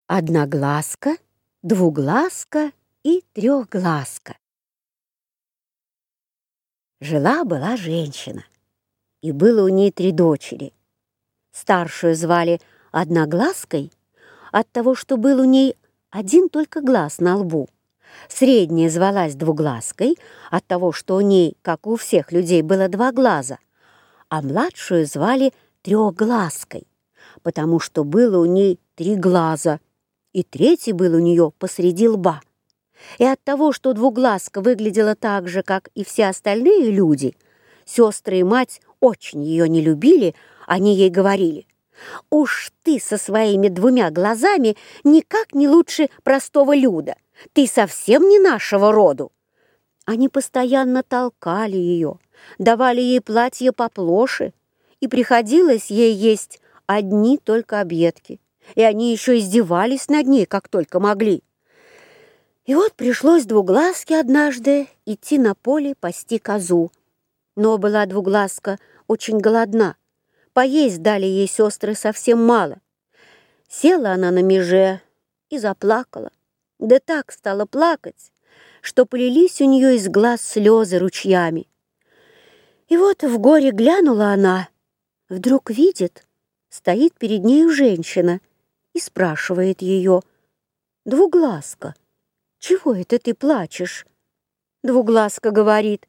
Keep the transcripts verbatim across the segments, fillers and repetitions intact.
Одноглазка, двуглазка и трехглазка. Жила-была женщина, и было у ней три дочери. Старшую звали Одноглазкой от того, что был у ней один только глаз на лбу. Средняя звалась Двуглазкой от того, что у ней, как у всех людей, было два глаза, а младшую звали Трехглазкой, потому что было у ней три глаза, и третий был у нее посреди лба. И от того, что Двуглазка выглядела так же, как и все остальные люди, сестры и мать очень ее не любили. Они ей говорили: «Уж ты со своими двумя глазами никак не лучше простого люда, ты совсем не нашего роду». Они постоянно толкали ее, давали ей платье поплоше, и приходилось ей есть одни только объедки, и они еще издевались над ней, как только могли. И вот пришлось Двуглазке однажды идти на поле пасти козу. Но была Двуглазка очень голодна. Поесть дали ей сестры совсем мало. Села она на меже и заплакала. Да так стала плакать, что полились у нее из глаз слезы ручьями. И вот в горе глянула она, вдруг видит, стоит перед нею женщина и спрашивает ее: «Двуглазка, чего это ты плачешь?» Двуглазка говорит: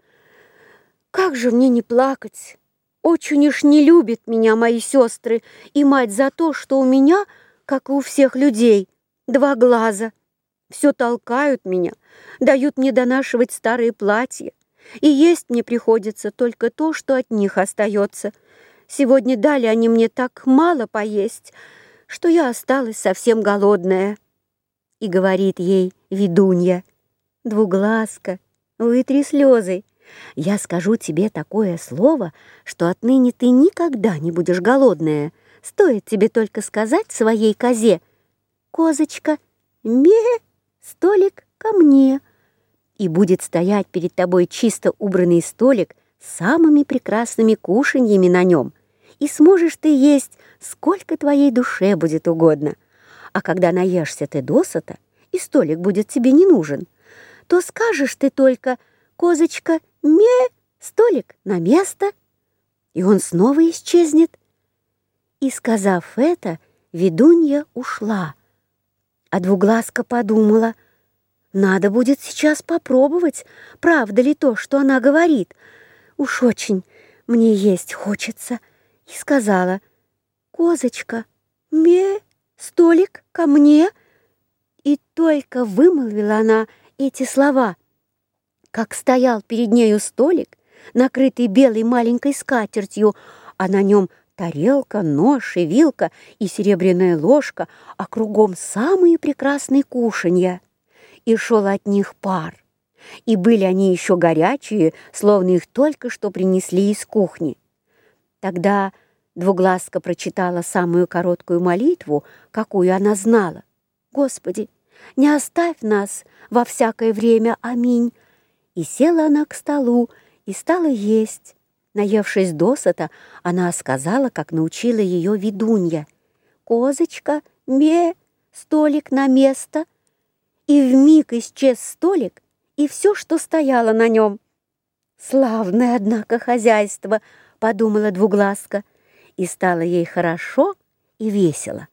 «Как же мне не плакать? Очень уж не любят меня мои сестры и мать за то, что у меня, как и у всех людей, два глаза. Все толкают меня, дают мне донашивать старые платья, и есть мне приходится только то, что от них остается. Сегодня дали они мне так мало поесть, что я осталась совсем голодная». И говорит ей ведунья: «Двуглазка, вытри слезы. Я скажу тебе такое слово, что отныне ты никогда не будешь голодная. Стоит тебе только сказать своей козе: козочка, ме, столик ко мне. И будет стоять перед тобой чисто убранный столик с самыми прекрасными кушаньями на нем, и сможешь ты есть, сколько твоей душе будет угодно. А когда наешься ты досыта, и столик будет тебе не нужен, то скажешь ты только: козочка, ме, столик на место, и он снова исчезнет». И, сказав это, ведунья ушла. А Двуглазка подумала: надо будет сейчас попробовать, правда ли то, что она говорит. Уж очень мне есть хочется. И сказала: «Козочка, ме, столик ко мне». И только вымолвила она эти слова, как стоял перед нею столик, накрытый белой маленькой скатертью, а на нем тарелка, нож и вилка и серебряная ложка, а кругом самые прекрасные кушанья. И шел от них пар, и были они еще горячие, словно их только что принесли из кухни. Тогда Двуглазка прочитала самую короткую молитву, какую она знала: «Господи, не оставь нас во всякое время, аминь». И села она к столу и стала есть. Наевшись досыта, она сказала, как научила ее ведунья: «Козочка, ме, столик на место». И вмиг исчез столик и все, что стояло на нем. «Славное, однако, хозяйство», — подумала Двуглазка, и стало ей хорошо и весело.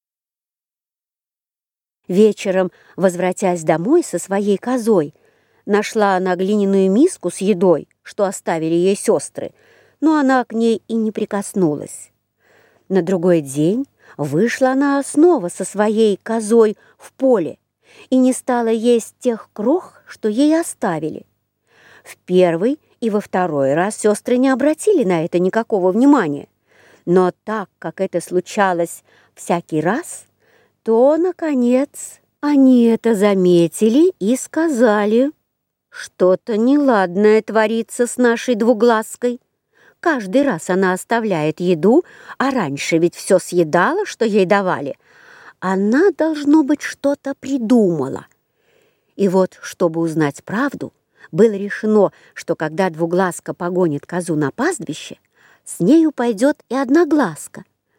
Вечером, возвратясь домой со своей козой, нашла она глиняную миску с едой, что оставили ей сестры, но она к ней и не прикоснулась. На другой день вышла она снова со своей козой в поле и не стала есть тех крох, что ей оставили. В первый и во второй раз сестры не обратили на это никакого внимания, но так как это случалось всякий раз, то, наконец, они это заметили и сказали: «Что-то неладное творится с нашей Двуглазкой. Каждый раз она оставляет еду, а раньше ведь все съедала, что ей давали. Она, должно быть, что-то придумала». И вот, чтобы узнать правду, было решено, что когда Двуглазка погонит козу на пастбище, с нею пойдет и Одноглазка,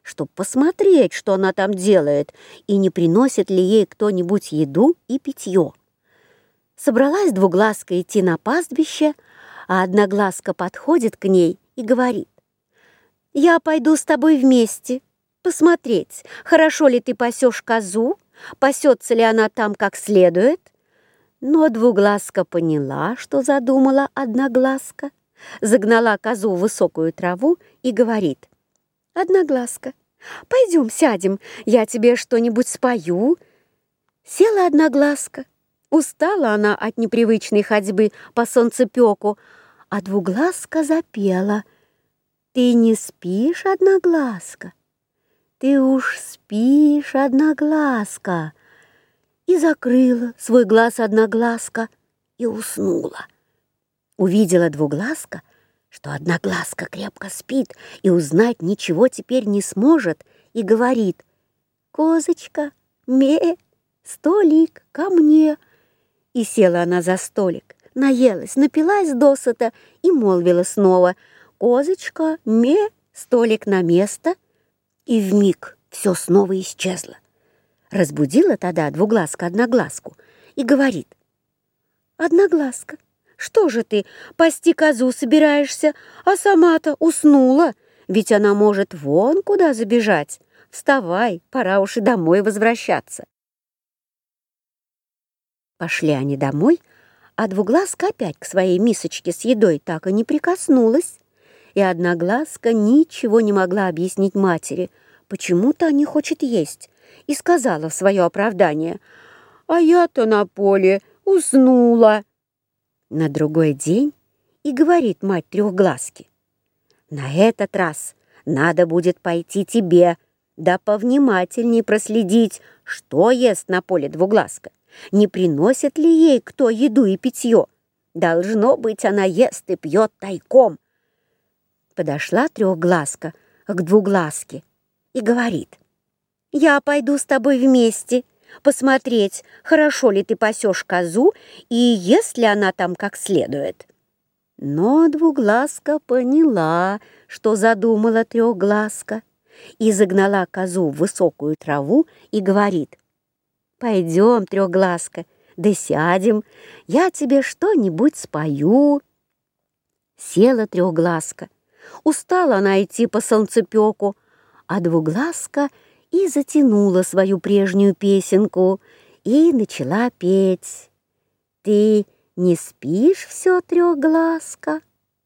чтобы посмотреть, что она там делает, и не приносит ли ей кто-нибудь еду и питье. Собралась двуглазка идти на пастбище, а одноглазка подходит к ней и говорит: «Я пойду с тобой вместе, посмотреть, хорошо ли ты пасешь козу, пасется ли она там как следует». Но двуглазка поняла, что задумала одноглазка, загнала козу в высокую траву и говорит: «Одноглазка, пойдем сядем, я тебе что-нибудь спою». Села одноглазка. Устала она от непривычной ходьбы по солнцепеку, а двуглазка запела: «Ты не спишь, одноглазка? Ты уж спишь, одноглазка?» И закрыла свой глаз одноглазка и уснула. Увидела двуглазка, что одноглазка крепко спит и узнать ничего теперь не сможет, и говорит: «Козочка, ме, столик ко мне». И села она за столик, наелась, напилась досыта и молвила снова: «Козочка, ме, столик на место». И вмиг все снова исчезло. Разбудила тогда двуглазка одноглазку и говорит: «Одноглазка, что же ты, пасти козу собираешься, а сама-то уснула? Ведь она может вон куда забежать. Вставай, пора уж и домой возвращаться». Пошли они домой, а двуглазка опять к своей мисочке с едой так и не прикоснулась, и одноглазка ничего не могла объяснить матери, почему-то не хочет есть, и сказала в свое оправдание: «А я-то на поле уснула». На другой день и говорит мать трехглазки: «На этот раз надо будет пойти тебе, да повнимательней проследить, что ест на поле двуглазка, не приносит ли ей кто еду и питье. Должно быть, она ест и пьет тайком». Подошла трехглазка к двуглазке и говорит: «Я пойду с тобой вместе, посмотреть, хорошо ли ты пасешь козу и ест ли она там как следует». Но двуглазка поняла, что задумала трехглазка, и загнала козу в высокую траву и говорит: «Пойдем, трехглазка, да сядем, я тебе что-нибудь спою». Села трехглазка. Устала она идти по солнцепеку, а двуглазка и затянула свою прежнюю песенку и начала петь: «Ты не спишь все, трехглазка?»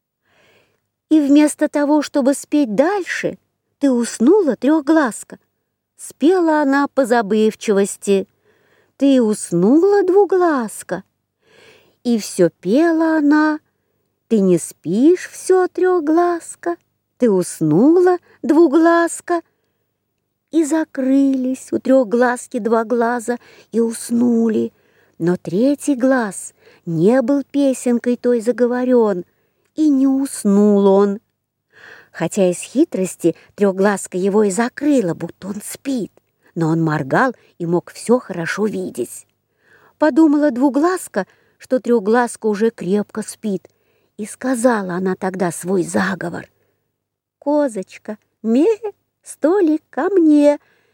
И вместо того, чтобы спеть дальше, ты уснула, трехглазка. Спела она по забывчивости: «Ты уснула, двуглазка?» И все пела она: «Ты не спишь все, трехглазка? Ты уснула, двуглазка?» И закрылись у трехглазки два глаза и уснули, но третий глаз не был песенкой той заговорен, и не уснул он. Хотя из хитрости трехглазка его и закрыла, будто он спит, но он моргал и мог все хорошо видеть. Подумала двуглазка, что трехглазка уже крепко спит, и сказала она тогда свой заговор: «Козочка, ме, столик ко мне».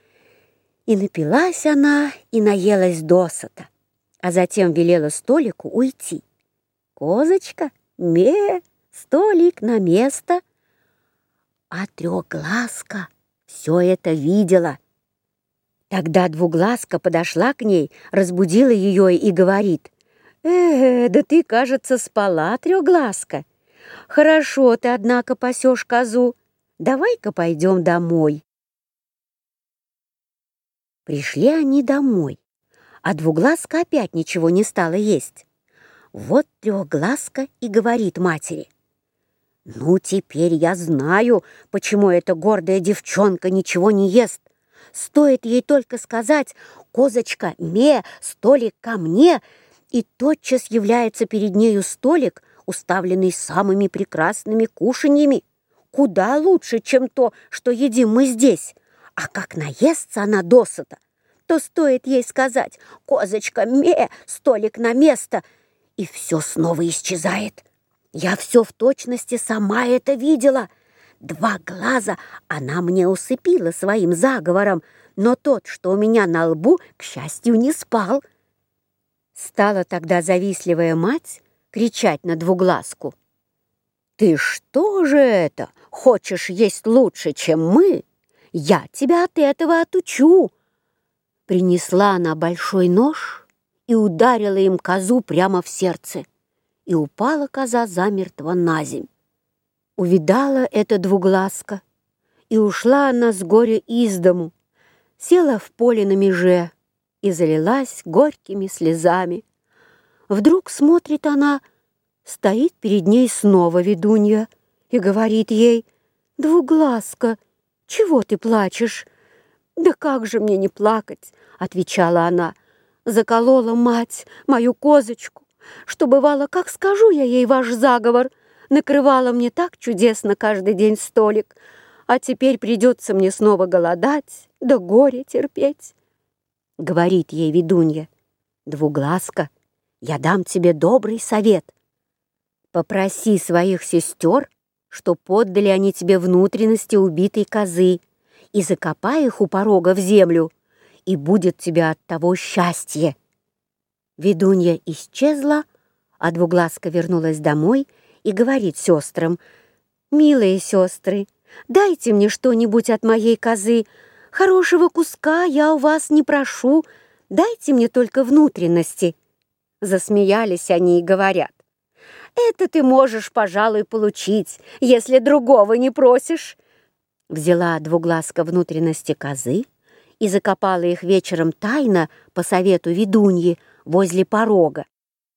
И напилась она и наелась досыта, а затем велела столику уйти. «Козочка, ме, столик на место». А трехглазка все это видела. Тогда двуглазка подошла к ней, разбудила ее и говорит: «Э, да ты, кажется, спала, трехглазка. Хорошо ты, однако, пасешь козу. Давай-ка пойдем домой». Пришли они домой, а двуглазка опять ничего не стала есть. Вот трехглазка и говорит матери: «Ну, теперь я знаю, почему эта гордая девчонка ничего не ест. Стоит ей только сказать: «Козочка, ме, столик ко мне», и тотчас является перед нею столик, уставленный самыми прекрасными кушаньями, куда лучше, чем то, что едим мы здесь. А как наестся она досыта, то стоит ей сказать: «Козочка, ме, столик на место», и все снова исчезает. Я все в точности сама это видела. Два глаза она мне усыпила своим заговором, но тот, что у меня на лбу, к счастью, не спал. Стала тогда завистливая мать кричать на двуглазку: «Ты что же это, хочешь есть лучше, чем мы? Я тебя от этого отучу!» Принесла она большой нож и ударила им козу прямо в сердце, и упала коза замертво наземь. Увидала это двуглазка, и ушла она с горя из дому, села в поле на меже и залилась горькими слезами. Вдруг смотрит она, стоит перед ней снова ведунья и говорит ей: «Двуглазка, чего ты плачешь?» «Да как же мне не плакать?» — отвечала она. «Заколола мать мою козочку, что бывало, как скажу я ей ваш заговор, накрывала мне так чудесно каждый день столик, а теперь придется мне снова голодать, да горе терпеть». Говорит ей ведунья: «Двуглазка, я дам тебе добрый совет. Попроси своих сестер, что поддали они тебе внутренности убитой козы, и закопай их у порога в землю, и будет тебе от того счастье». Ведунья исчезла, а двуглазка вернулась домой и говорит сестрам: «Милые сестры, дайте мне что-нибудь от моей козы. Хорошего куска я у вас не прошу, дайте мне только внутренности». Засмеялись они и говорят: «Это ты можешь, пожалуй, получить, если другого не просишь». Взяла двуглазка внутренности козы и закопала их вечером тайно по совету ведуньи возле порога.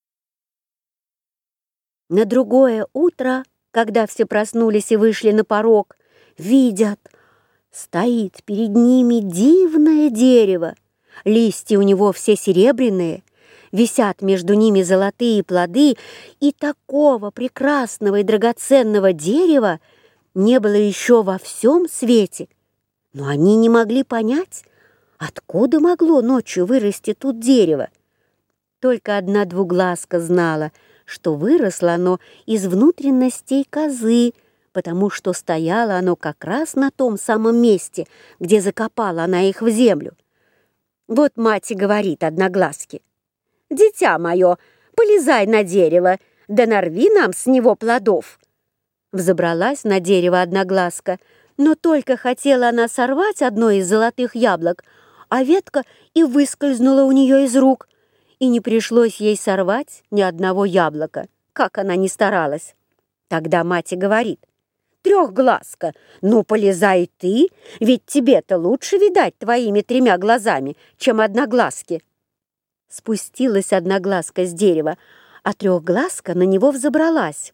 На другое утро, когда все проснулись и вышли на порог, видят, стоит перед ними дивное дерево. Листья у него все серебряные, висят между ними золотые плоды, и такого прекрасного и драгоценного дерева не было еще во всем свете. Но они не могли понять, откуда могло ночью вырасти тут дерево. Только одна двуглазка знала, что выросло оно из внутренностей козы, потому что стояло оно как раз на том самом месте, где закопала она их в землю. Вот мать и говорит одноглазке: «Дитя мое, полезай на дерево, да нарви нам с него плодов». Взобралась на дерево одноглазка, но только хотела она сорвать одно из золотых яблок, а ветка и выскользнула у нее из рук, и не пришлось ей сорвать ни одного яблока, как она ни старалась. Тогда мать и говорит: «Трехглазка, ну полезай ты, ведь тебе-то лучше видать твоими тремя глазами, чем одноглазки». Спустилась одноглазка с дерева, а трехглазка на него взобралась.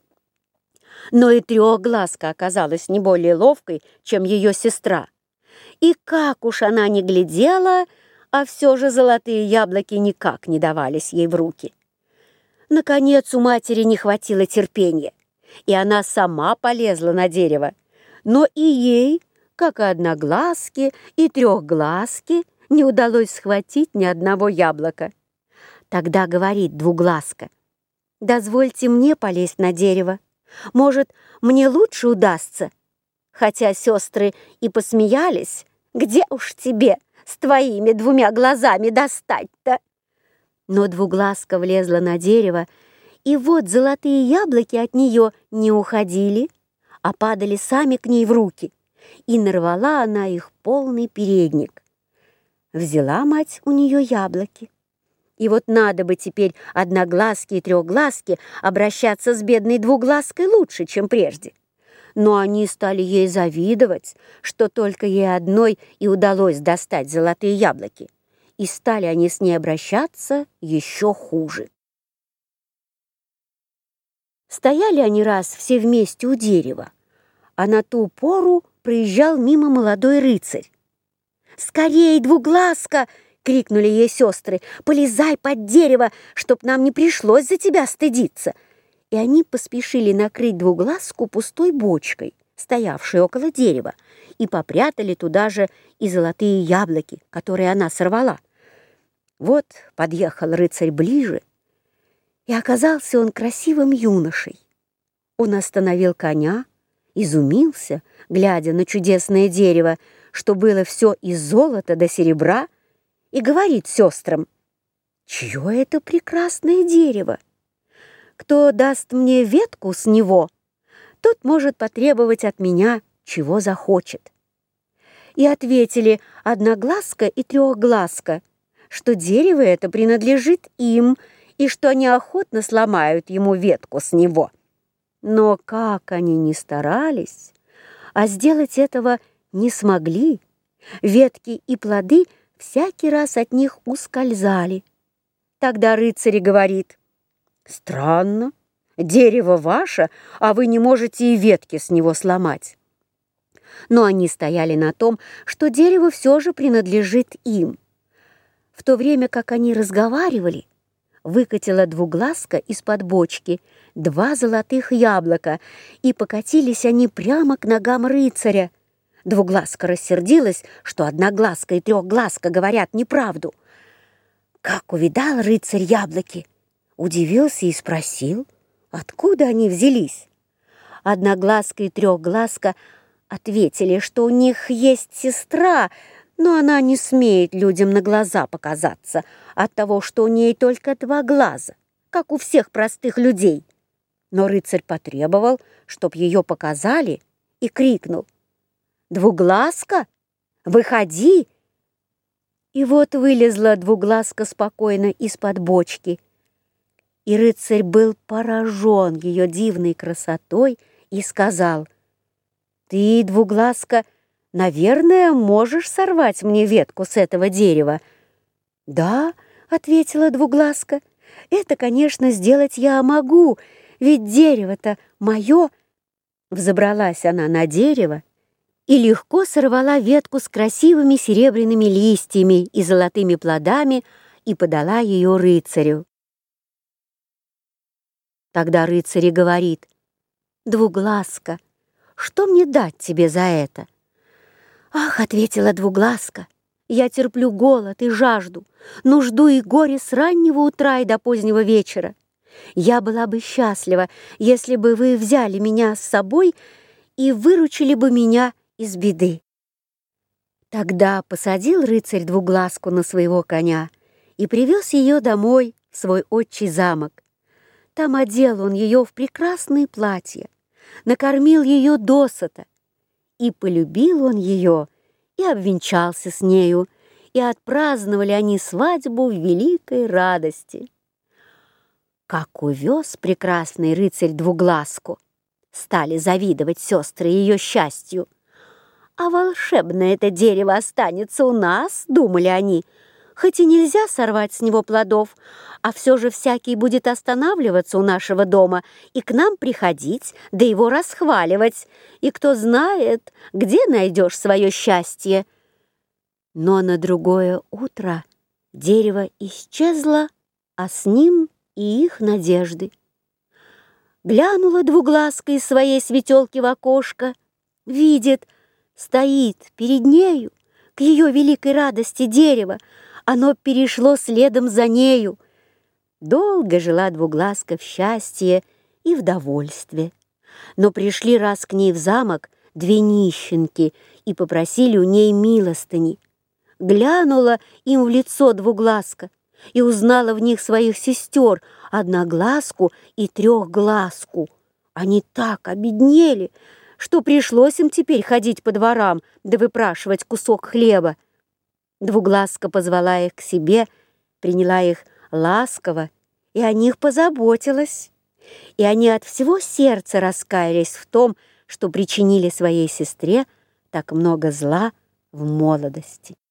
Но и трехглазка оказалась не более ловкой, чем ее сестра. И как уж она ни глядела, а все же золотые яблоки никак не давались ей в руки. Наконец у матери не хватило терпения, и она сама полезла на дерево. Но и ей, как и одноглазке, и трехглазке, не удалось схватить ни одного яблока. Тогда говорит двуглазка: «Дозвольте мне полезть на дерево. Может, мне лучше удастся?» Хотя сестры и посмеялись: «Где уж тебе с твоими двумя глазами достать-то?» Но двуглазка влезла на дерево, и вот золотые яблоки от нее не уходили, а падали сами к ней в руки, и нарвала она их полный передник. Взяла мать у нее яблоки. И вот надо бы теперь одноглазке и трехглазке обращаться с бедной двуглазкой лучше, чем прежде. Но они стали ей завидовать, что только ей одной и удалось достать золотые яблоки, и стали они с ней обращаться еще хуже. Стояли они раз все вместе у дерева, а на ту пору проезжал мимо молодой рыцарь. «Скорей, двуглазка!» — крикнули ей сестры: «Полезай под дерево, чтоб нам не пришлось за тебя стыдиться!» И они поспешили накрыть двуглазку пустой бочкой, стоявшей около дерева, и попрятали туда же и золотые яблоки, которые она сорвала. Вот подъехал рыцарь ближе, и оказался он красивым юношей. Он остановил коня изумился, глядя на чудесное дерево, что было все из золота до серебра, и говорит сестрам: «Чье это прекрасное дерево? Кто даст мне ветку с него, тот может потребовать от меня, чего захочет». И ответили Одноглазка и Трехглазка, что дерево это принадлежит им, и что они охотно сломают ему ветку с него. Но как они ни старались, а сделать этого не смогли, ветки и плоды всякий раз от них ускользали. Тогда рыцарь говорит: «Странно, дерево ваше, а вы не можете и ветки с него сломать». Но они стояли на том, что дерево все же принадлежит им. В то время как они разговаривали, выкатила Двуглазка из-под бочки два золотых яблока, и покатились они прямо к ногам рыцаря. Двуглазка рассердилась, что Одноглазка и Трехглазка говорят неправду. Как увидал рыцарь яблоки, удивился и спросил, откуда они взялись. Одноглазка и Трехглазка ответили, что у них есть сестра, но она не смеет людям на глаза показаться от того, что у ней только два глаза, как у всех простых людей. Но рыцарь потребовал, чтоб ее показали, и крикнул: «Двуглазка, выходи!» И вот вылезла Двуглазка спокойно из-под бочки, и рыцарь был поражен ее дивной красотой и сказал: «Ты, Двуглазка, наверное, можешь сорвать мне ветку с этого дерева?» «Да», — ответила Двуглазка, — «это, конечно, сделать я могу, ведь дерево-то мое». Взобралась она на дерево и легко сорвала ветку с красивыми серебряными листьями и золотыми плодами и подала ее рыцарю. Тогда рыцарь говорит: «Двуглазка, что мне дать тебе за это?» «Ах», — ответила Двуглазка, — «я терплю голод и жажду, нужду и горе с раннего утра и до позднего вечера. Я была бы счастлива, если бы вы взяли меня с собой и выручили бы меня из беды». Тогда посадил рыцарь Двуглазку на своего коня и привез ее домой в свой отчий замок. Там одел он ее в прекрасное платье, накормил ее досыта, и полюбил он ее, и обвенчался с нею, и отпраздновали они свадьбу в великой радости. Как увез прекрасный рыцарь Двуглазку, стали завидовать сестры ее счастью. «А волшебное это дерево останется у нас», — думали они, «хоть и нельзя сорвать с него плодов, а все же всякий будет останавливаться у нашего дома и к нам приходить, да его расхваливать, и кто знает, где найдешь свое счастье». Но на другое утро дерево исчезло, а с ним и их надежды. Глянула Двуглазка из своей светелки в окошко, видит, стоит перед нею, к ее великой радости, дерево, оно перешло следом за нею. Долго жила Двуглазка в счастье и в довольстве. Но пришли раз к ней в замок две нищенки и попросили у ней милостыни. Глянула им в лицо Двуглазка и узнала в них своих сестер Одноглазку и Трехглазку. Они так обеднели, что пришлось им теперь ходить по дворам да выпрашивать кусок хлеба. Двуглазка позвала их к себе, приняла их ласково и о них позаботилась. И они от всего сердца раскаялись в том, что причинили своей сестре так много зла в молодости.